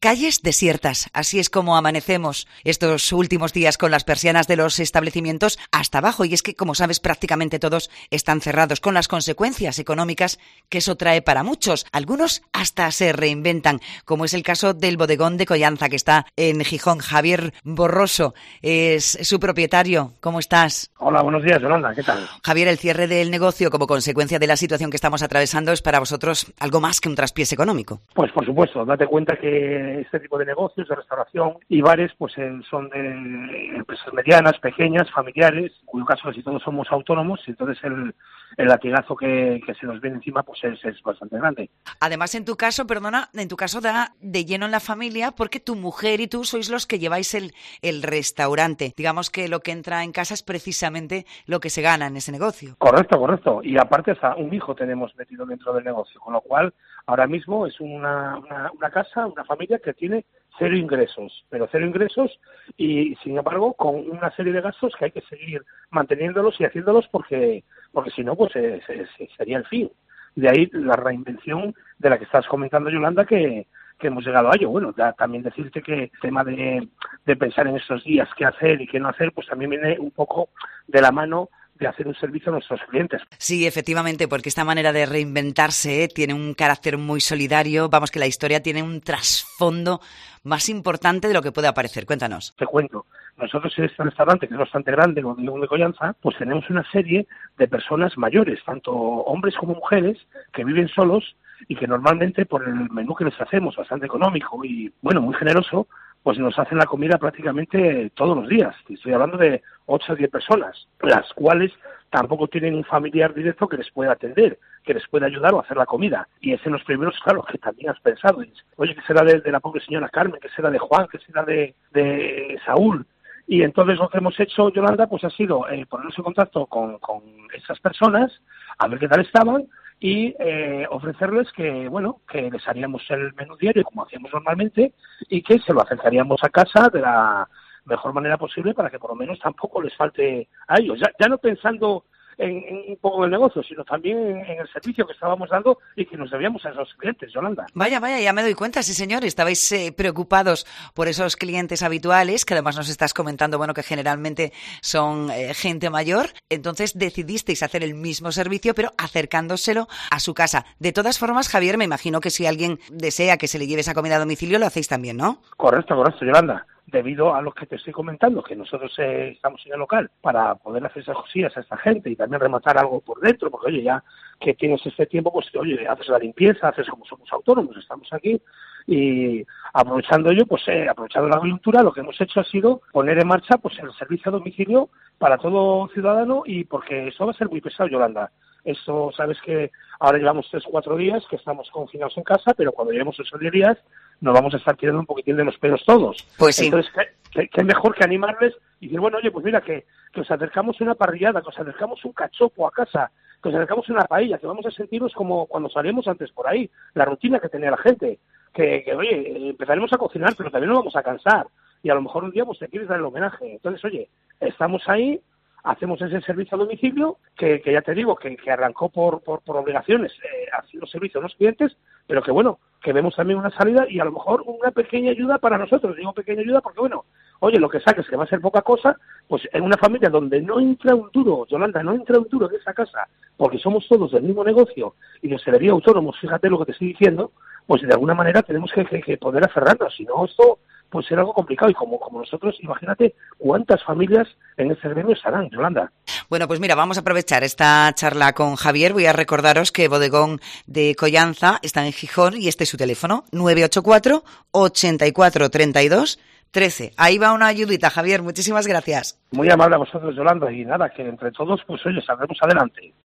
Calles desiertas, así es como amanecemos estos últimos días con las persianas de los establecimientos hasta abajo. Y es que, como sabes, prácticamente todos están cerrados, con las consecuencias económicas que eso trae para muchos. Algunos hasta se reinventan, como es el caso del bodegón de Collanza, que está en Gijón. Javier Borroso es su propietario. ¿Cómo estás? Hola, buenos días, Yolanda. ¿Qué tal? Javier, el cierre del negocio como consecuencia de la situación que estamos atravesando es para vosotros algo más que un traspiés económico. Pues por supuesto, date cuenta que este tipo de negocios de restauración y bares pues son de empresas medianas, pequeñas, familiares, en cuyo caso casi todos somos autónomos, y entonces el latigazo que se nos viene encima pues es bastante grande. Además, en tu caso da de lleno en la familia porque tu mujer y tú sois los que lleváis el restaurante. Digamos que lo que entra en casa es precisamente lo que se gana en ese negocio. Correcto. Y aparte hasta un hijo tenemos metido dentro del negocio, con lo cual ahora mismo es una casa, una familia que tiene cero ingresos y sin embargo con una serie de gastos que hay que seguir manteniéndolos y haciéndolos porque si no pues sería el fin. De ahí la reinvención de la que estás comentando, Yolanda, que hemos llegado a ello. Bueno, también decirte que el tema de pensar en estos días qué hacer y qué no hacer, pues también viene un poco de la mano de hacer un servicio a nuestros clientes. Sí, efectivamente, porque esta manera de reinventarse tiene un carácter muy solidario. Vamos, que la historia tiene un trasfondo más importante de lo que puede aparecer. Cuéntanos. Te cuento. Nosotros en este restaurante, que es bastante grande, el Bodegón de Collanza, pues tenemos una serie de personas mayores, tanto hombres como mujeres, que viven solos y que normalmente por el menú que les hacemos, bastante económico y, bueno, muy generoso, pues nos hacen la comida prácticamente todos los días. Estoy hablando de 8 o 10 personas, las cuales tampoco tienen un familiar directo que les pueda atender, que les pueda ayudar o hacer la comida. Y es en los primeros, claro, que también has pensado, oye, ¿qué será de la pobre señora Carmen? ¿Qué será de Juan? ¿Qué será de Saúl? Y entonces lo que hemos hecho, Yolanda, pues ha sido ponernos en contacto con esas personas, a ver qué tal estaban, y ofrecerles que les haríamos el menú diario como hacíamos normalmente y que se lo acercaríamos a casa de la mejor manera posible para que por lo menos tampoco les falte a ellos. Ya no pensando en un poco del negocio, sino también en el servicio que estábamos dando y que nos debíamos a esos clientes, Yolanda. Vaya, ya me doy cuenta, sí señor, estabais preocupados por esos clientes habituales, que además nos estás comentando, bueno, que generalmente son gente mayor. Entonces decidisteis hacer el mismo servicio, pero acercándoselo a su casa. De todas formas, Javier, me imagino que si alguien desea que se le lleve esa comida a domicilio, lo hacéis también, ¿no? Correcto, Yolanda. Debido a lo que te estoy comentando, que nosotros estamos en el local para poder hacer esas cosillas a esta gente y también rematar algo por dentro, porque oye, ya que tienes este tiempo, pues oye, haces la limpieza, haces como somos autónomos, estamos aquí, y aprovechando ello, pues aprovechando la coyuntura, lo que hemos hecho ha sido poner en marcha pues el servicio a domicilio para todo ciudadano, y porque eso va a ser muy pesado, Yolanda. Eso, sabes que ahora llevamos 3 o 4 días que estamos confinados en casa, pero cuando llevemos esos 10 días nos vamos a estar tirando un poquitín de los pelos todos. Pues sí. Entonces, ¿qué mejor que animarles y decir, bueno, oye, pues mira, que os acercamos una parrillada, que os acercamos un cachopo a casa, que os acercamos una paella, que vamos a sentirnos como cuando salíamos antes por ahí, la rutina que tenía la gente, que oye, empezaremos a cocinar, pero también nos vamos a cansar, y a lo mejor un día pues te quieres dar el homenaje. Entonces, oye, estamos ahí, hacemos ese servicio a domicilio, que ya te digo, que arrancó por obligaciones, haciendo servicio a los clientes, pero que bueno, que vemos también una salida y a lo mejor una pequeña ayuda para nosotros. Digo pequeña ayuda porque bueno, oye, lo que saques que va a ser poca cosa, pues en una familia donde no entra un duro, Yolanda, no entra un duro en esa casa, porque somos todos del mismo negocio y de hostelería autónomos, fíjate lo que te estoy diciendo, pues de alguna manera tenemos que poder aferrarnos, si no esto pues será algo complicado, y como nosotros, imagínate cuántas familias en ese gremio estarán, Yolanda. Bueno, pues mira, vamos a aprovechar esta charla con Javier. Voy a recordaros que Bodegón de Collanza está en Gijón y este es su teléfono, 984 84 32 13. Ahí va una ayudita, Javier. Muchísimas gracias. Muy amable a vosotros, Yolanda, y nada, que entre todos, pues oye, saldremos adelante.